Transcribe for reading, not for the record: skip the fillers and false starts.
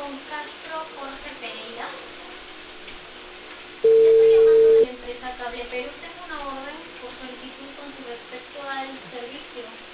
con Castro Jorge Pereira. Le estoy llamando de la empresa Cable Perú. Tengo una orden por solicitud con respecto al servicio.